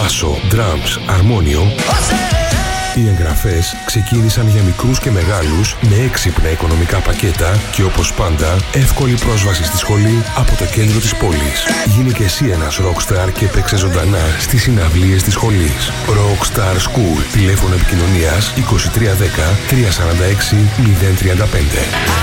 μπάσο, drums, αρμόνιο. Οι εγγραφές ξεκίνησαν για μικρούς και μεγάλους με έξυπνα οικονομικά πακέτα και όπως πάντα εύκολη πρόσβαση στη σχολή από το κέντρο της πόλης. Γίνε και εσύ ένας rockstar και παίξε ζωντανά στις συναυλίες της σχολής. Rockstar School. Τηλέφωνο επικοινωνίας 2310 346 035.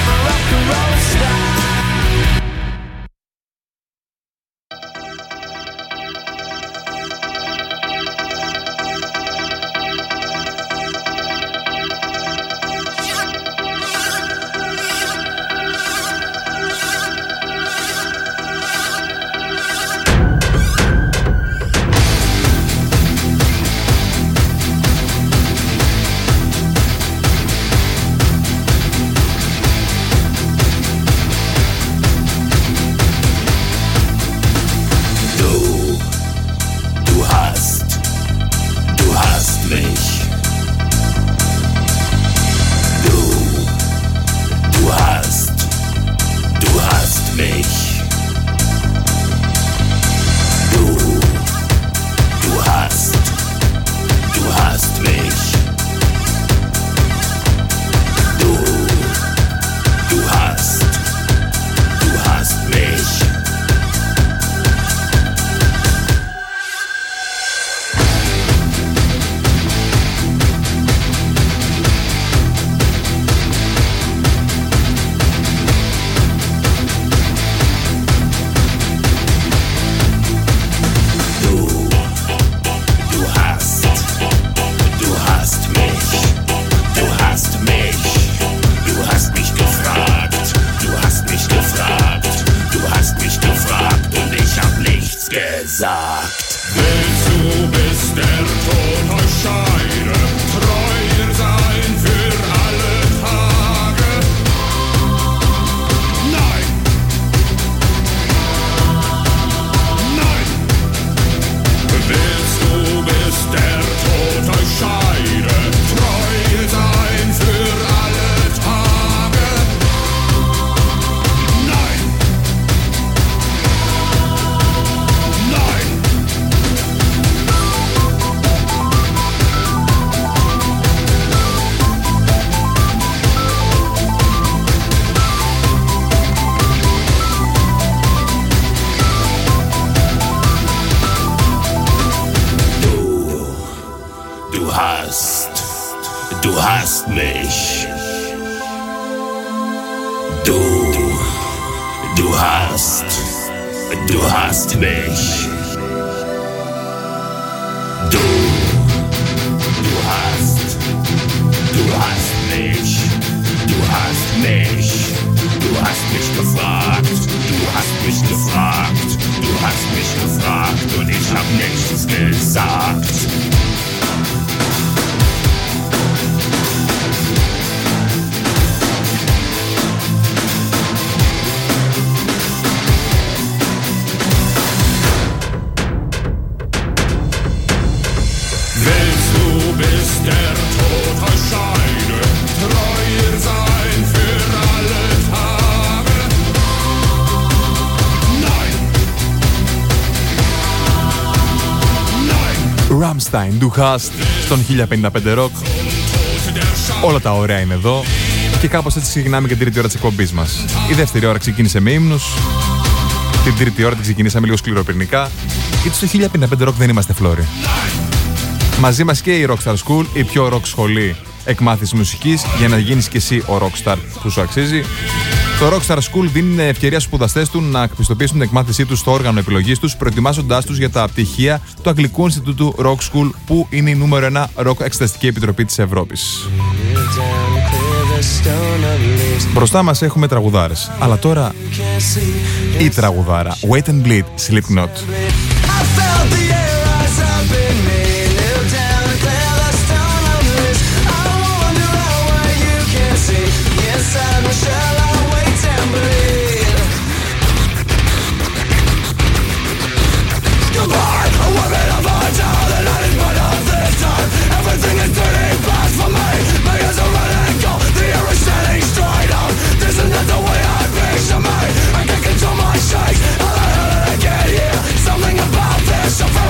Rammstein, Du hast, στον 1055 Rock. Όλα τα ωραία είναι εδώ. Και κάπως έτσι ξεκινάμε και την τρίτη ώρα της εκπομπής μας. Η δεύτερη ώρα ξεκίνησε με ύμνους. Την τρίτη ώρα την ξεκινήσαμε λίγο σκληροπυρηνικά. Γιατί στο 1055 Rock δεν είμαστε φλόροι. Μαζί μας και η Rockstar School, η πιο rock σχολή εκμάθησης μουσικής, για να γίνεις και εσύ ο rockstar που σου αξίζει. Το Rockstar School δίνει ευκαιρία στους σπουδαστές του να πιστοποιήσουν την εκμάθησή τους στο όργανο επιλογής τους, προετοιμάζοντάς τους για τα πτυχία του Αγγλικού Ινστιτούτου Rock School, που είναι η νούμερο 1 rock εξεταστική επιτροπή της Ευρώπης. Μπροστά μας έχουμε τραγουδάρες, αλλά τώρα η τραγουδάρα Wait and Bleed, Slipknot. Something about this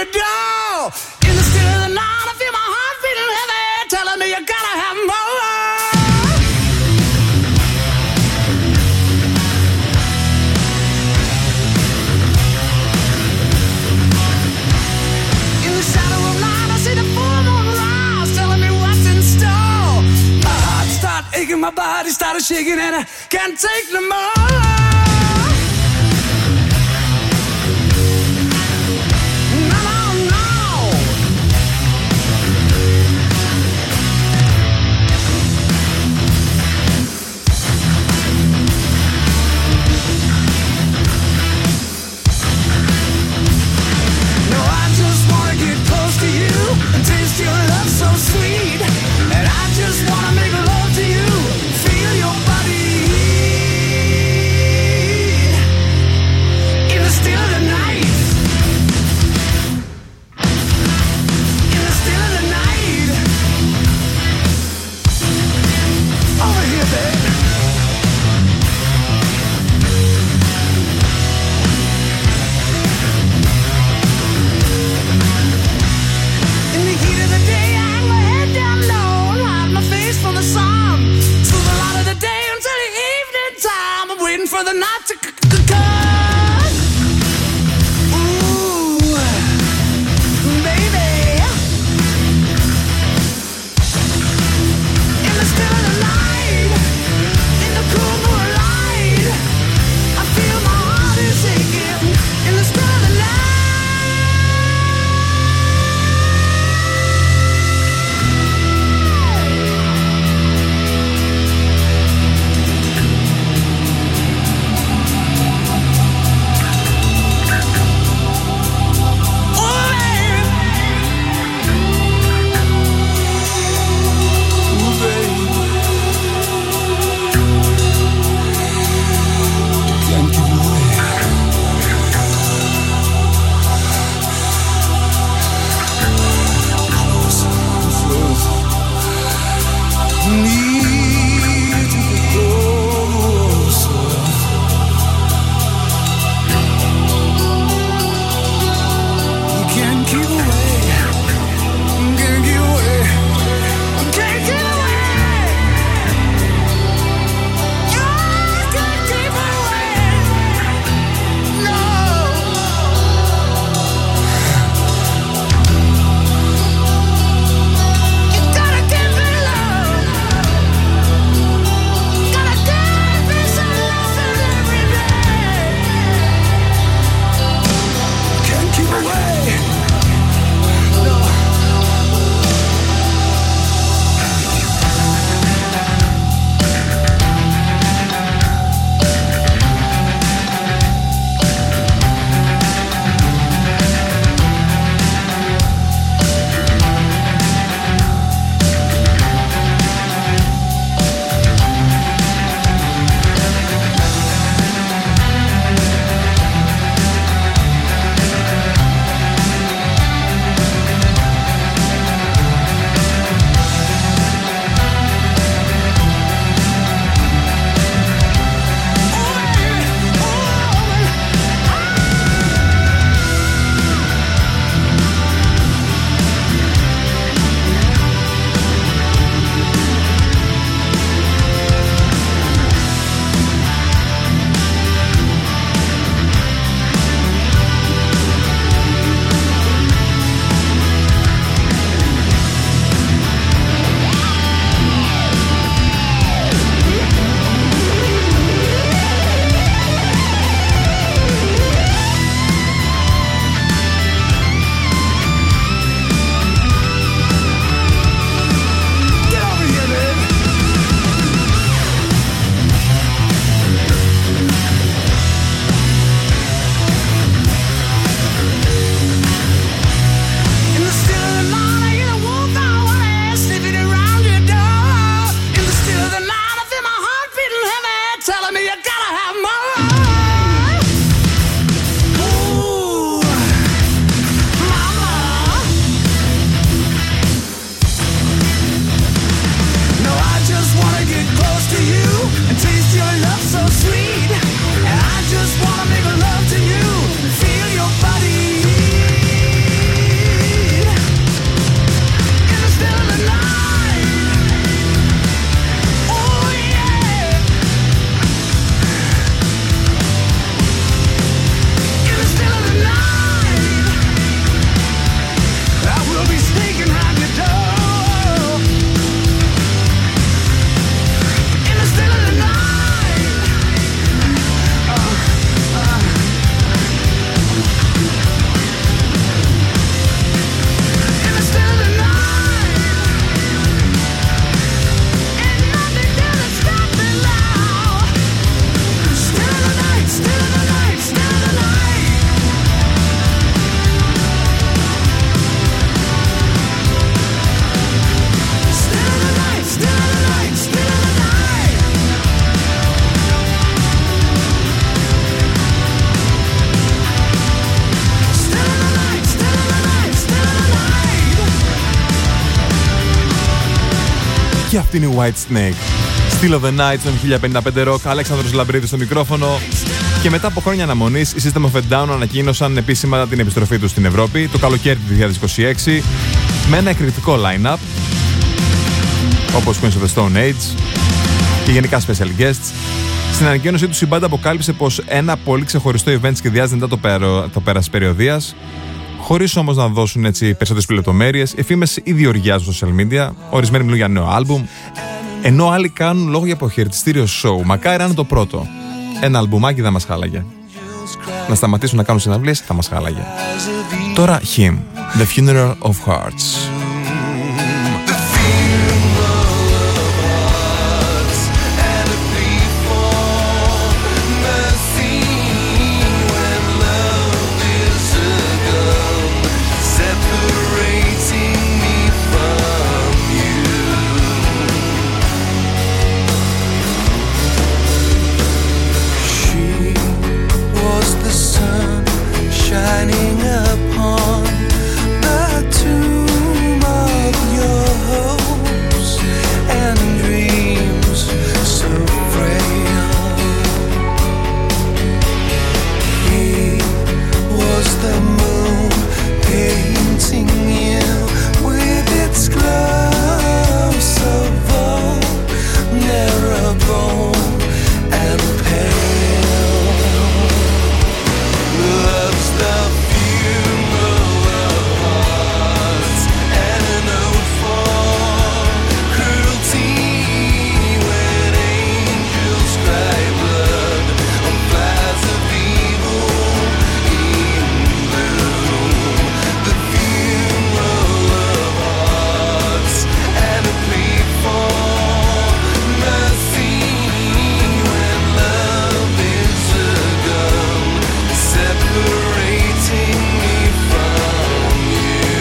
door. In the still of the night, I feel my heart beating heavy, telling me you gotta have more. In the shadow of night, I see the full moon rise, telling me what's in store. My heart started aching, my body started shaking, and I can't take no more. Your love so sweet, and I just wanna make love to you, feel your body in the still of the night, in the still of the night, over here, babe. From the sun through the light of the day until the evening time. I'm waiting for the night to come. Ooh, baby. In the still of the night, in the cool moonlight, I feel my heart is aching. In the still of the night. Αυτή είναι η White Snake. Still of the Night, στον 1055 Rock, Αλέξανδρος Λαμπρίδης στο μικρόφωνο. Και μετά από χρόνια αναμονής, οι System of a Down ανακοίνωσαν επίσημα την επιστροφή τους στην Ευρώπη το καλοκαίρι του 2026 με ένα εκρηκτικό line-up όπως Queens of the Stone Age και γενικά special guests. Στην ανακοίνωσή τους η μπάντα αποκάλυψε πως ένα πολύ ξεχωριστό event σχεδιάζεται μετά το πέρας περιοδίας, χωρίς όμως να δώσουν έτσι περισσότερες λεπτομέρειες. Εφήμες ήδη οργιάζουν στο social media, ορισμένοι μιλούν για νέο άλμπουμ, ενώ άλλοι κάνουν λόγο για αποχαιρετιστήριο show. Μακάρι να είναι το πρώτο. Ένα αλμπουμάκι θα μας χάλαγε. Να σταματήσουν να κάνουν συναυλίες θα μας χάλαγε. Τώρα Him, The Funeral of Hearts. Shining upon the tomb of your hopes and dreams so frail. He was the moon painting you with its glow so vulnerable and pale. Love's the funeral of hearts and a note for cruelty when angels cry blood on flies of evil in bloom. The funeral of hearts and a plea for mercy when love is a gun separating me from you.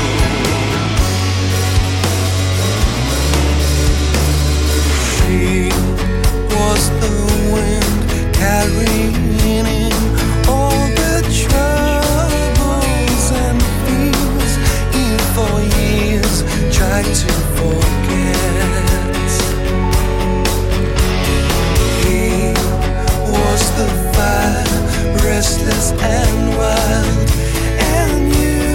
She was the wind carrying in all the troubles and fears he for years tried to forget. He was the fire, restless and wild, and you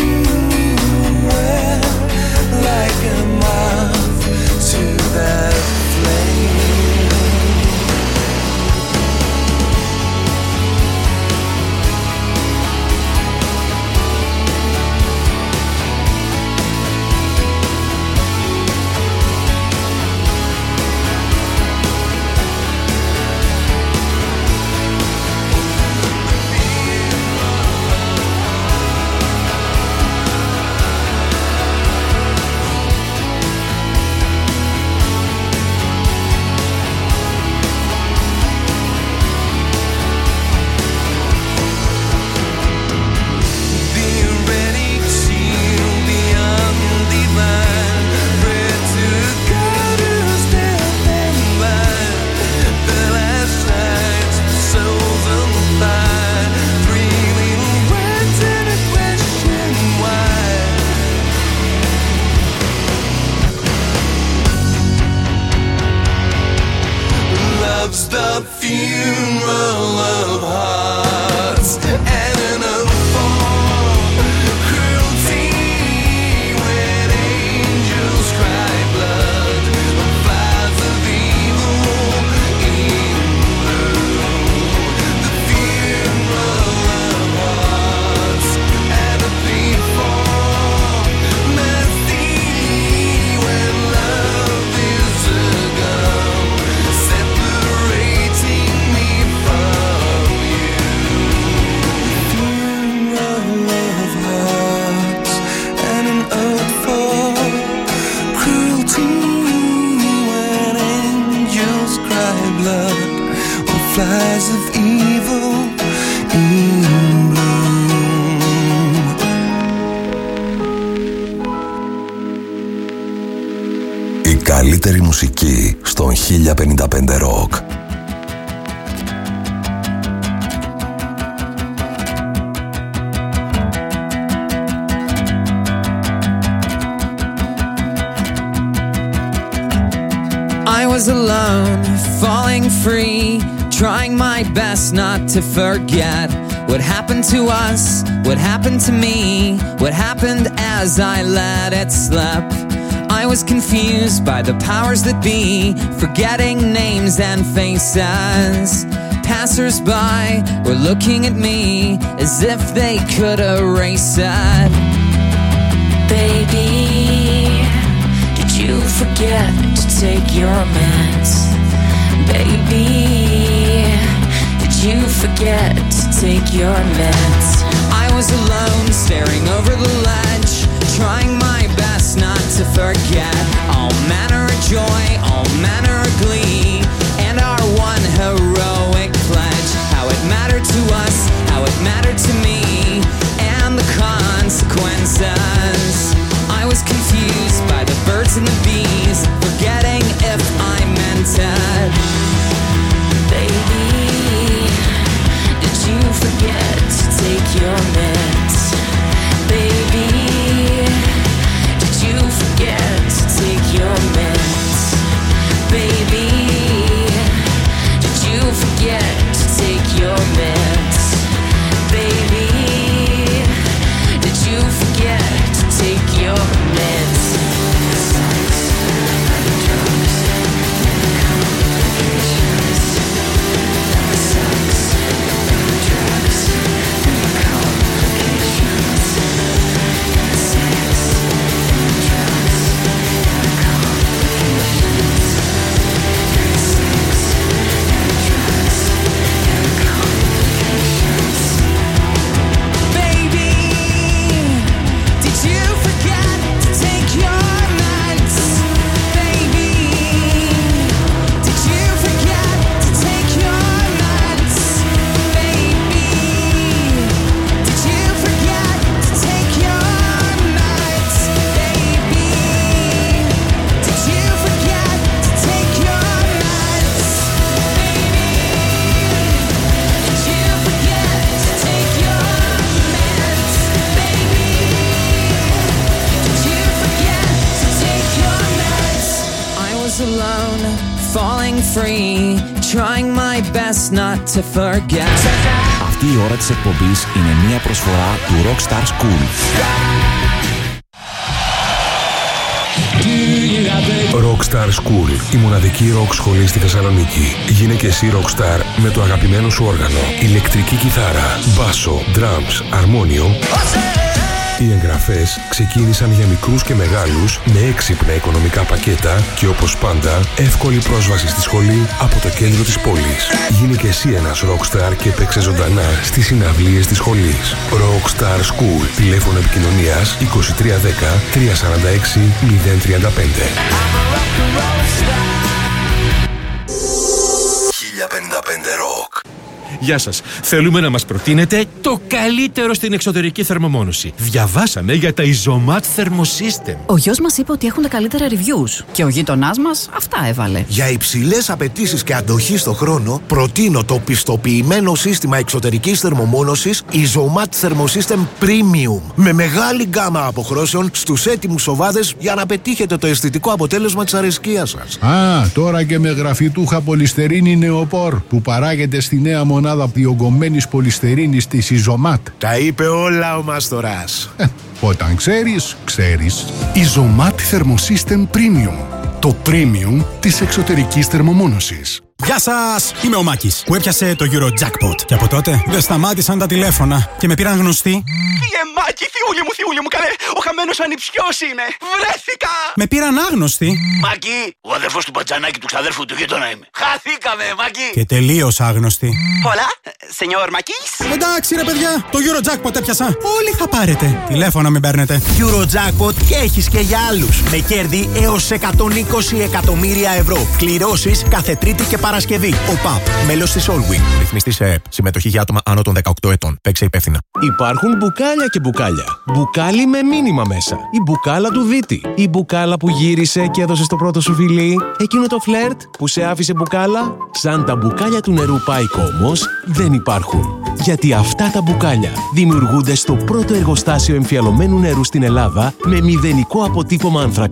were like a moth to that flame. Love's the funeral of hearts and an oath for cruelty when angels cry blood on flies of evil in bloom. The funeral of hearts and a plea for mercy when love is a gun separating me from you. Funeral of hearts and an ode for cruelty when angels cry blood on flies of evil in bloom. Η καλύτερη μουσική στον 1055 Rock. free, trying my best not to forget what happened to us, what happened to me, what happened as I let it slip. I was confused by the powers that be, forgetting names and faces. Passers-by were looking at me as if they could erase it. Baby, did you forget to take your meds? Baby, did you forget to take your meds? I was alone, staring over the ledge, trying my best not to forget all manner of joy, all manner of glee, and our one heroic pledge. How it mattered to us, how it mattered to me, and the consequences. I was confused by the birds and the bees, forgetting if I meant it. Baby, did you forget to take your meds? Baby, did you forget to take your meds? Baby, did you forget to take your meds? Baby, did you forget to take your meds? Free, trying my best not to forget. Αυτή η ώρα της εκπομπής είναι μια προσφορά του Rockstar School. Rockstar School, η μοναδική rock σχολή στη Θεσσαλονίκη. Γίνε και εσύ rockstar με το αγαπημένο σου όργανο, ηλεκτρική κιθάρα, μπάσο, drums, αρμόνιο. Οι εγγραφές ξεκίνησαν για μικρούς και μεγάλους με έξυπνα οικονομικά πακέτα και όπως πάντα εύκολη πρόσβαση στη σχολή από το κέντρο της πόλης. Γίνε και εσύ ένας rockstar και παίξε ζωντανά στις συναυλίες της σχολής. Rockstar School, τηλέφωνο επικοινωνίας 2310 346 035. 1055 Rock. Γεια σας. Θέλουμε να μας προτείνετε το καλύτερο στην εξωτερική θερμομόνωση. Διαβάσαμε για τα Isomat Thermosystem. Ο γιος μας είπε ότι έχουν τα καλύτερα reviews και ο γείτονάς μας αυτά έβαλε. Για υψηλές απαιτήσεις και αντοχή στο χρόνο, προτείνω το πιστοποιημένο σύστημα εξωτερικής θερμομόνωσης Isomat Thermosystem Premium. Με μεγάλη γκάμα αποχρώσεων στους έτοιμους σοβάδες για να πετύχετε το αισθητικό αποτέλεσμα της αρεσκίας σας. Τώρα και με γραφιτούχα πολυστερίνη νεοπόρ που παράγεται στη νέα μονάδα διογκωμένης πολυστερίνης της Isomat. Τα είπε όλα ο Μάστορας. Όταν ξέρεις, ξέρεις. Isomat Thermosystem Premium. Το premium της εξωτερικής θερμομόνωσης. Γεια σας! Είμαι ο Μάκης που έπιασε το Eurojackpot. Και από τότε δεν σταμάτησαν τα τηλέφωνα και με πήραν γνωστοί. Φύγε Μάκη, θειούλη μου, καλέ! Ο χαμένος ανιψιός είμαι! Βρέθηκα! Με πήραν άγνωστοι. Μάκη, ο αδερφός του μπατζανάκι του ξαδέρφου του γείτονα είμαι. Χαθήκαμε, Μάκη! Και τελείως άγνωστοι. Hola, señor Μάκης. Εντάξει ρε παιδιά, το Eurojackpot έπιασα. Όλοι θα πάρετε. Τηλέφωνα μην παίρνετε. Eurojackpot και έχεις και για άλλους. Με κέρδη έως 120 εκατομμύρια ευρώ. Κληρώσεις κάθε Τρίτη και Παρασκευή. ΟΠΑΠ. Μέλος της Allwin. Ρυθμιστής σε ΕΕΠ. Συμμετοχή για άτομα άνω των 18 ετών. Παίξε υπεύθυνα. Υπάρχουν μπουκάλια και μπουκάλια. Μπουκάλι με μήνυμα μέσα. Η μπουκάλα του Βίτη. Η μπουκάλα που γύρισε και έδωσε το πρώτο σου φιλί. Εκείνο το φλερτ που σε άφησε μπουκάλα. Σαν τα μπουκάλια του νερού Πάικο όμως δεν υπάρχουν. Γιατί αυτά τα μπουκάλια δημιουργούνται στο πρώτο εργοστάσιο εμφιαλωμένου νερού στην Ελλάδα με μηδενικό αποτύπωμα άνθρακα.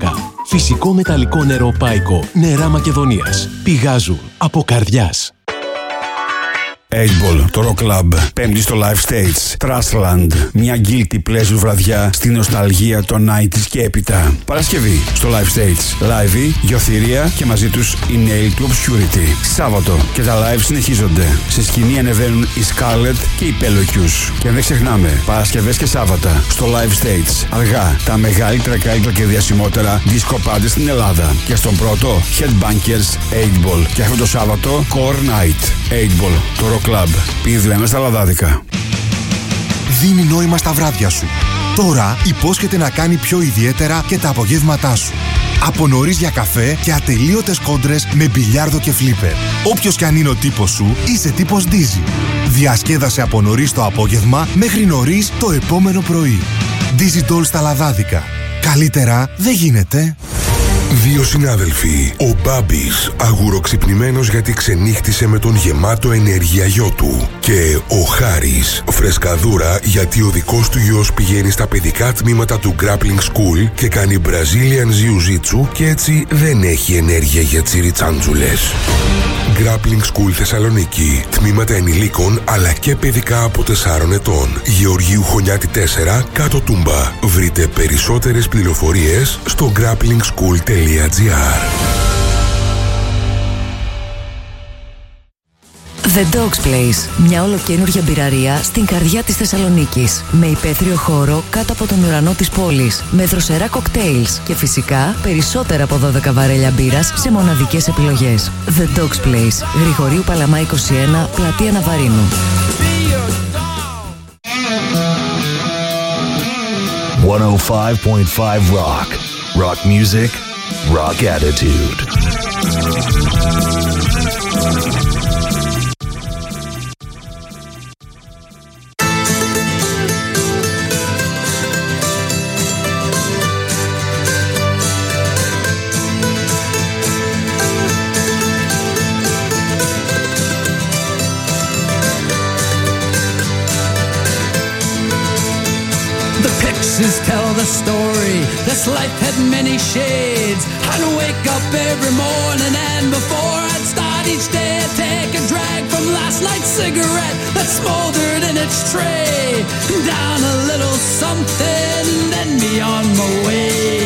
Φυσικό μεταλλικό νερό Πάικο. Νερά Μακεδονίας. Πηγάζουν από καρδιάς. 8ball, το Rock Club, Πέμπτη στο Live States, Trustland, μια guilty pleasure βραδιά στη νοσταλγία των 90s και έπειτα. Παρασκευή στο Live States, live, γεωθυρία και μαζί τους η Nail to Obscurity. Σάββατο και τα live συνεχίζονται. Σε σκηνή ανεβαίνουν οι Scarlet και οι Pelocus. Και δεν ξεχνάμε, Παρασκευές και Σάββατα στο Live States, αργά, τα μεγαλύτερα, καλύτερα και διασημότερα disco party στην Ελλάδα. Και στον πρώτο, Headbangers 8ball. Και αυτό το Σάββατο, Core Night. 8ball, το Rock Club. Πίνει ένα στα λαδάδικα. Δίνει νόημα στα βράδια σου. Τώρα υπόσχεται να κάνει πιο ιδιαίτερα και τα απογεύματά σου. Από νωρίς για καφέ και ατελείωτες κόντρες με μπιλιάρδο και φλίπερ. Όποιος κι αν είναι ο τύπος σου, είσαι τύπος Dizzy. Διασκέδασε από νωρίς το απόγευμα μέχρι νωρίς το επόμενο πρωί. Dizzy Doll στα λαδάδικα. Καλύτερα δεν γίνεται. Δύο συνάδελφοι, ο Μπάμπης, αγουροξυπνημένος γιατί ξενύχτησε με τον γεμάτο ενέργεια γιο του, και ο Χάρης, φρεσκαδούρα γιατί ο δικός του γιος πηγαίνει στα παιδικά τμήματα του Grappling School και κάνει Brazilian Jiu-Jitsu και έτσι δεν έχει ενέργεια για τσιριτσάντζουλες. Grappling School Θεσσαλονίκη. Τμήματα ενηλίκων αλλά και παιδικά από 4 ετών. Γεωργίου Χωνιάτη 4, κάτω Τούμπα. Βρείτε περισσότερες πληροφορίες στο grapplingschool.gr. The Dog's Place, μια ολοκαίνουργια μπειραρία στην καρδιά της Θεσσαλονίκης, με υπαίθριο χώρο κάτω από τον ουρανό της πόλης, με δροσερά κοκτέιλς και φυσικά περισσότερα από 12 βαρέλια μπύρας σε μοναδικές επιλογές. The Dog's Place, Γρηγορίου Παλαμά 21, Πλατεία Ναβαρίνου. 105.5 Rock. Rock music, rock attitude. Tell the story, this life had many shades. I'd wake up every morning and before I'd start each day I'd take a drag from last night's cigarette that smoldered in its tray. Down a little something, then be on my way.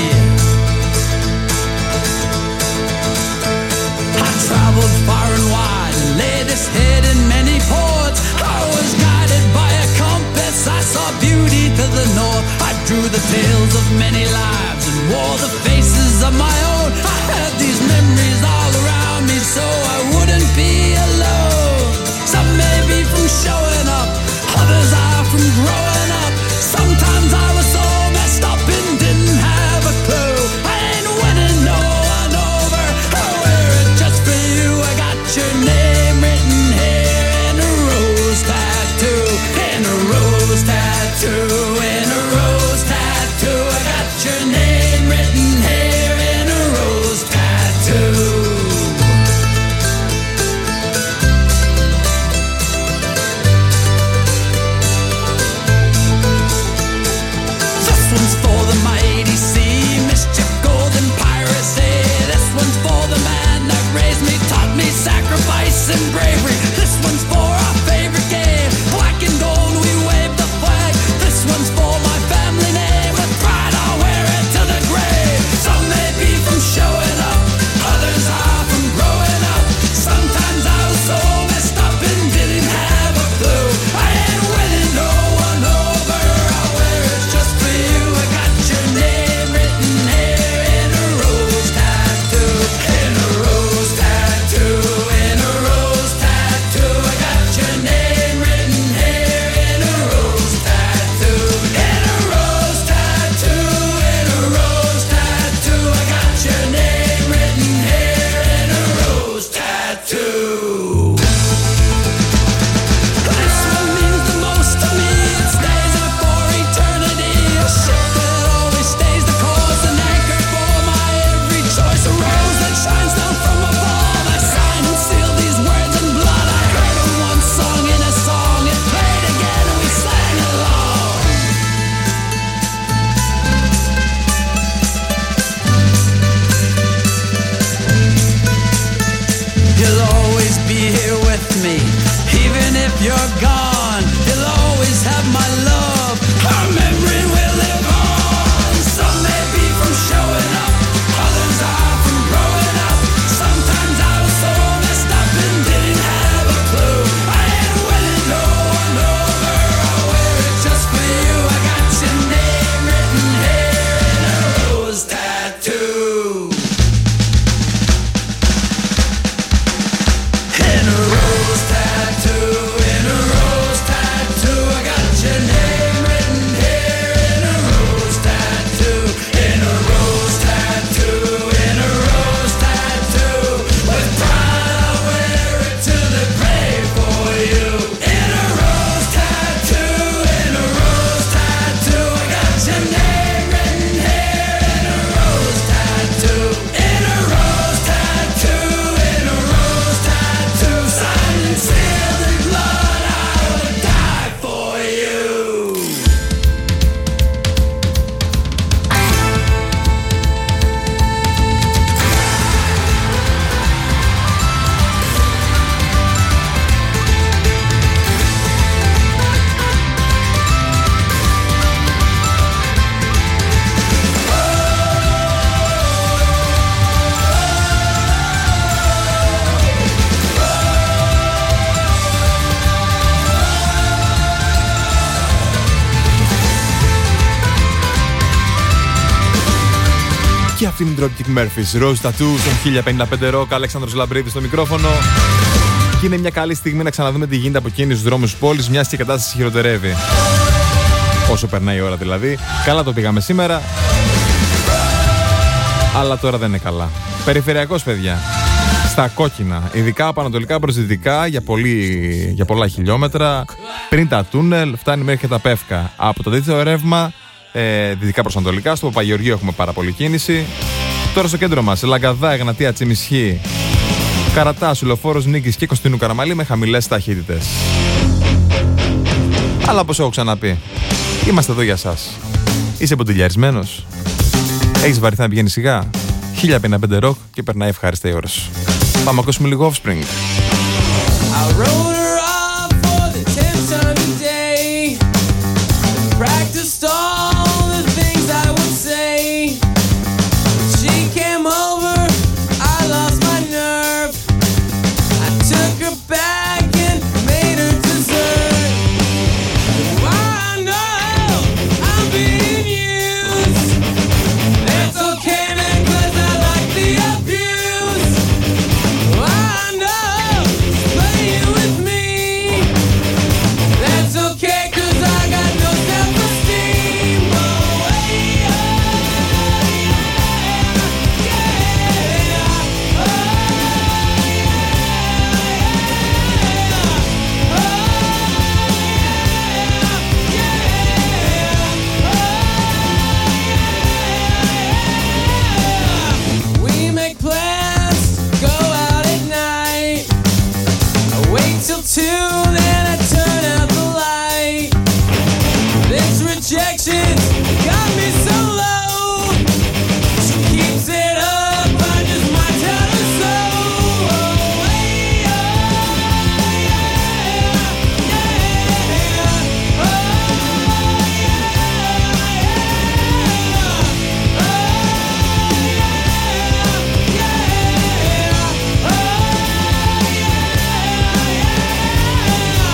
I traveled far and wide and laid this head in many ports. I was guided by a compass, I saw beauty to the north. I drew the tales of many lives and wore the faces of my own. I had these memories all around me so I wouldn't be alone. Some may be from showing up, others are from growing up. Sometimes I was so messed up and didn't have a clue. I ain't winning no one over, I wear it just for you. I got your name written here in a rose tattoo, in a rose tattoo, in a rose tattoo. I got your name written here in a rose tattoo. This one's for the mighty sea, mischief, golden piracy. This one's for the man that raised me, taught me sacrifice and bravery. This one's for our favorite game, black and gold we wave the flag. This one's for my family name, with pride I'll wear it to the grave. Some may be from showing up, others are from growing up. Sometimes I was so messed up and didn't have a clue. I ain't winning no one over, I'll wear it just for you. I got your name written here in a rose tattoo, in a rose tattoo, in a rose tattoo. me. Even if you're gone, you'll always have my love. Our memory will live on. Some may be from showing up, others are from growing up. Sometimes I was so messed up and didn't have a clue. I ain't winning no one over, I'll wear it just for you. I got your name written here in a rose tattoo. In a rose tattoo, in a rose tattoo. I got your name written here in a rose tattoo. In a rose tattoo, in a rose tattoo. With pride I'll wear it till they pray for you. In a rose tattoo, in a rose tattoo. I got your name written here in a rose tattoo. In a rose tattoo, in a rose tattoo. Signed and sealed in blood, I would die for you. Και αυτή είναι η Dropkick Murphys, Rose Tattoo, στον 1055 Rock, Αλέξανδρος Λαμπρίδης στο μικρόφωνο. Και είναι μια καλή στιγμή να ξαναδούμε τι γίνεται από εκείνους τους δρόμους της πόλης, μιας και η κατάσταση χειροτερεύει. Όσο περνάει η ώρα δηλαδή. Καλά το πήγαμε σήμερα, αλλά τώρα δεν είναι καλά. Περιφερειακός, παιδιά. Στα κόκκινα, ειδικά από ανατολικά προς δυτικά για πολλά χιλιόμετρα. Πριν τα τούνελ, φτάνει μέχρι και τα Πεύκα. Από το δίθετο ρεύμα, δυτικά προς ανατολικά, στο Παπαγεωργείο έχουμε πάρα πολύ κίνηση. Τώρα στο κέντρο μας, Λαγκαδά, Εγνατία, Τσιμισχή, Καρατάς, Λεωφόρος Νίκης και Κωνσταντίνου Καραμαλή με χαμηλές ταχύτητες. Αλλά όπως έχω ξαναπεί, είμαστε εδώ για σας. Είσαι ποντιλιαρισμένος? Έχεις βαρεθεί να πηγαίνεις σιγά? 1055 Rock και περνάει ευχάριστα η ώρα σου. Πάμε να ακούσουμε λίγο Offspring. Practiced all the things I would say. She came over, I lost my nerve. I took her back and made her dessert. I know I'm being used. That's okay, man, 'cause I like the abuse. I know she's playing with me. That's okay, 'cause I got no self-esteem. Oh, yeah, yeah, oh, we make plans, go out at night. I wait till 2, then I turn out the light. This rejection got me so low. She keeps it up, I just might tell her so. Oh, yeah, yeah, yeah. Oh, yeah, yeah.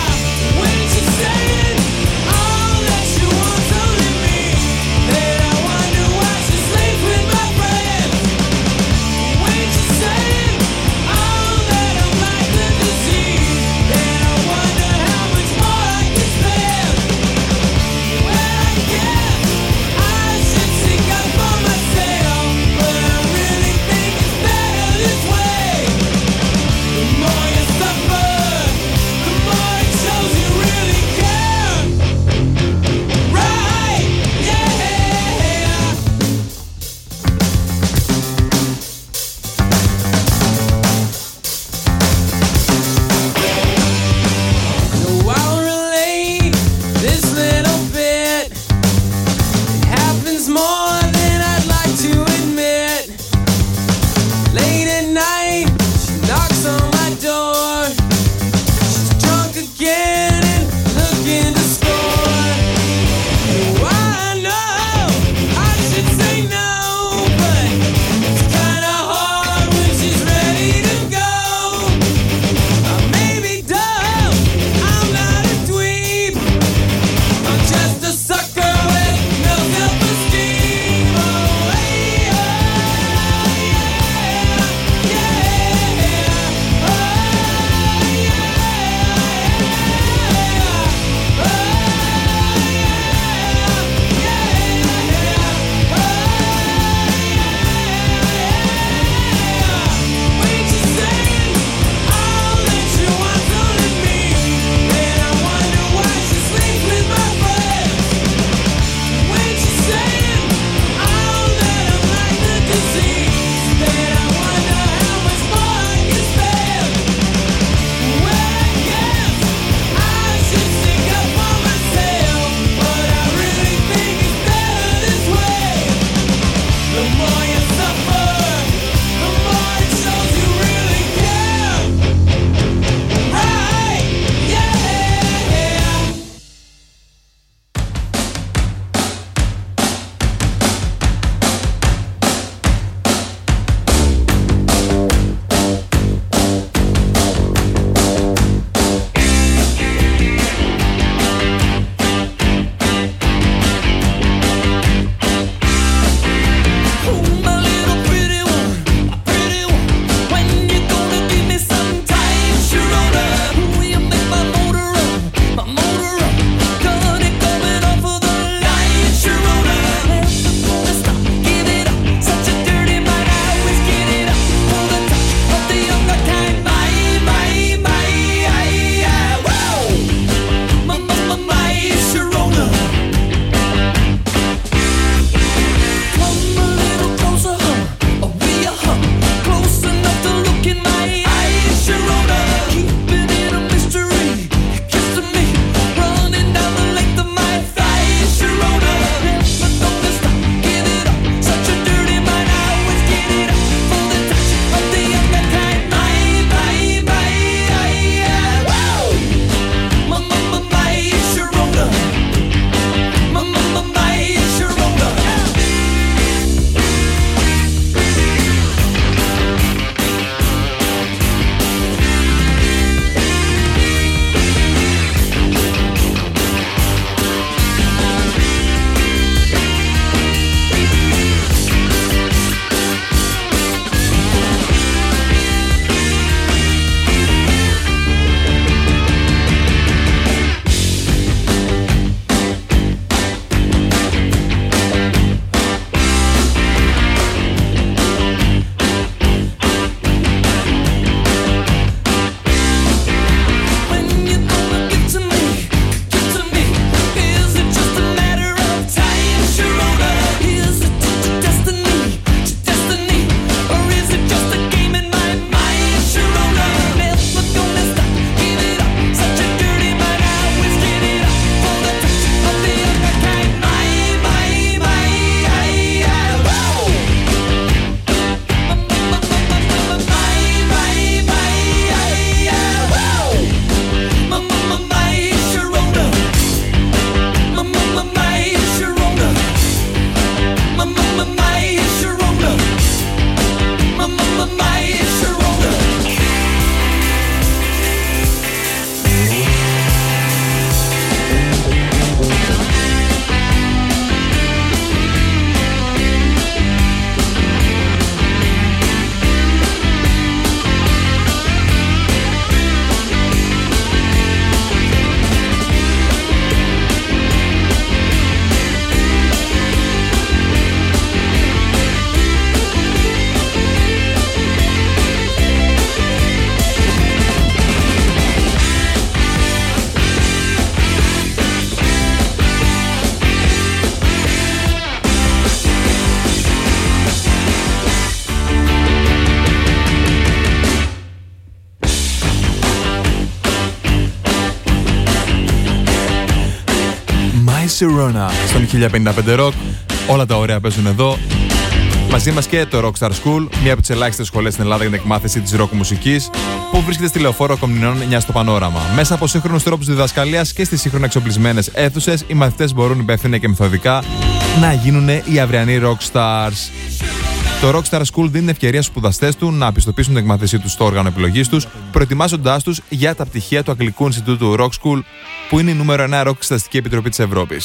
My Sharona στον 1055 Rock. Όλα τα ωραία παίζουν εδώ. Μαζί μας και το Rockstar School, μία από τις ελάχιστες σχολές στην Ελλάδα για την εκμάθηση της ροκ μουσικής, που βρίσκεται στη Λεωφόρο Κομνηνών 9 στο Πανόραμα. Μέσα από σύγχρονους τρόπους διδασκαλίας και στις σύγχρονα εξοπλισμένες αίθουσες, οι μαθητές μπορούν υπεύθυνα και μεθοδικά να γίνουν οι αυριανοί Rockstars. Το Rockstar School δίνει ευκαιρία στους σπουδαστές του να πιστοποιήσουν την εκμάθησή τους στο όργανο επιλογής τους, προετοιμάζοντάς τους για τα πτυχία του Αγγλικού Ινστιτούτου Rock School, που είναι η νούμερο 1 ροκ εξεταστική επιτροπή της Ευρώπης.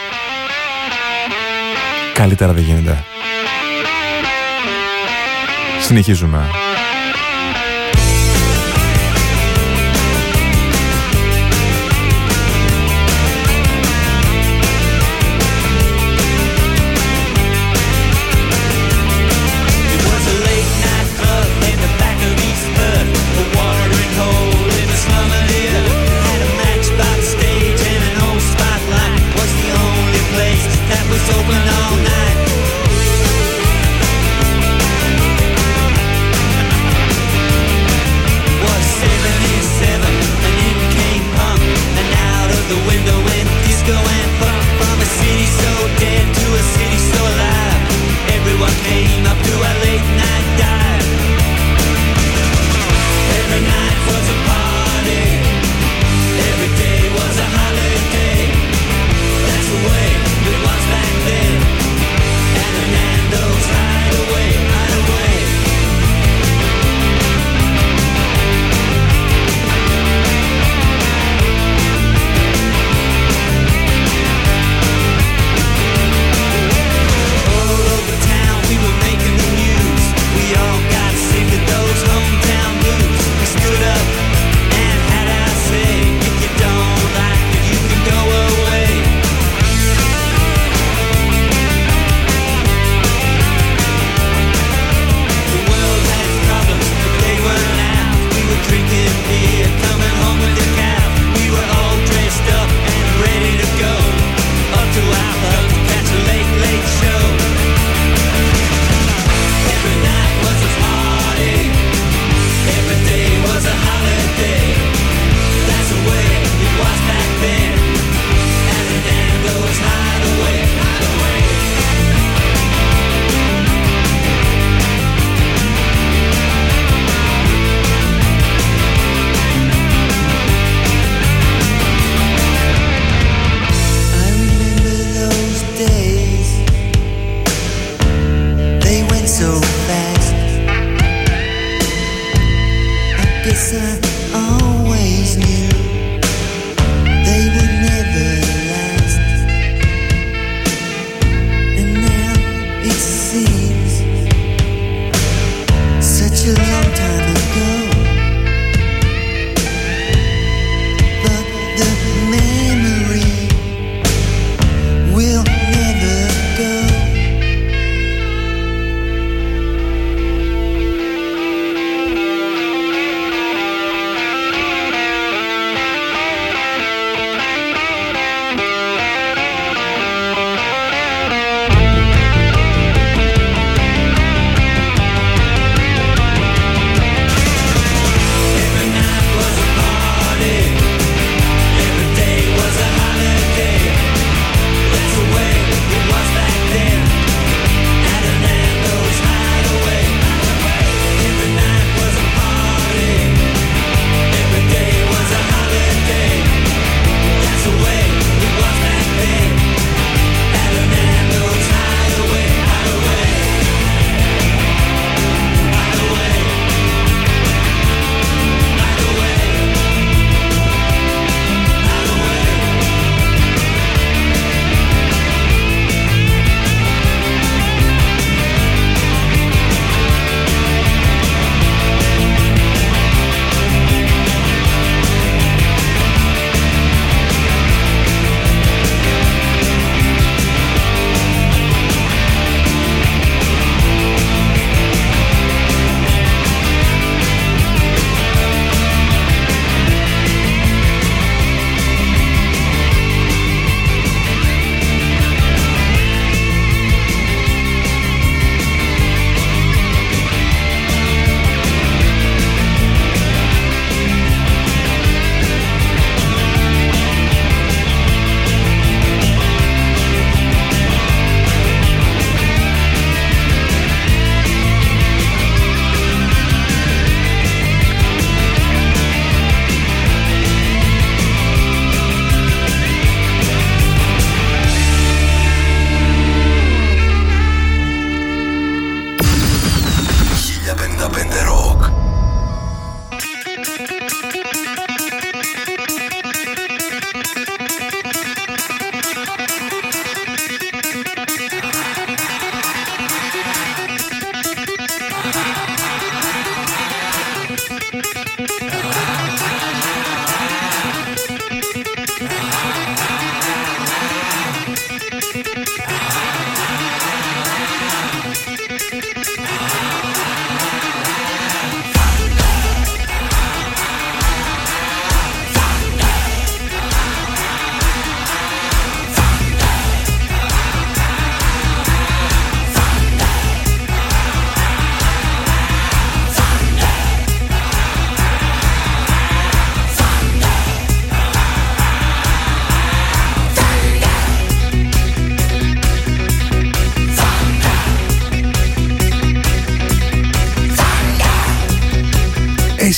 Καλύτερα δεν γίνεται. Συνεχίζουμε.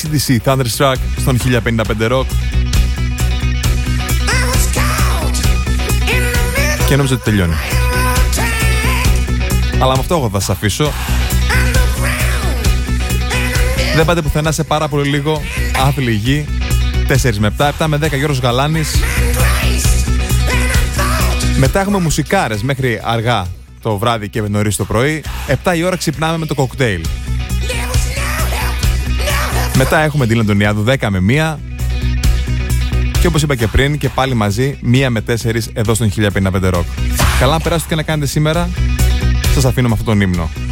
AC/DC Thunderstruck στον 1055 Rock. Και νόμιζα ότι τελειώνει. Αλλά με αυτό εγώ θα σας αφήσω. Δεν πάτε πουθενά, σε πάρα πολύ λίγο. Άθλη γη. 4 με 7, 7 με 10 Γιώργος Γαλάνης. Μετά έχουμε μουσικάρες μέχρι αργά το βράδυ και νωρίς το πρωί. 7 η ώρα ξυπνάμε με το κοκτέιλ. Μετά έχουμε την Αντωνιάδου 10 με 1. Και όπως είπα και πριν, και πάλι μαζί 1 με 4 εδώ στον 1055 Rock. Καλά να περάσετε και να κάνετε σήμερα. Σας αφήνω με αυτόν τον ύμνο.